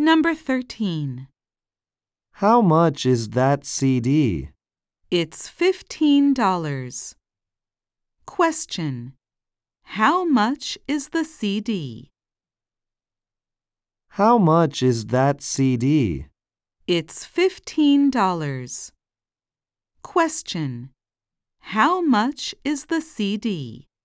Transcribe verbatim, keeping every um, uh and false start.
Number thirteen. How much is that C D? It's fifteen dollars. Question. How much is the C D? How much is that C D? It's fifteen dollars. Question. How much is the C D?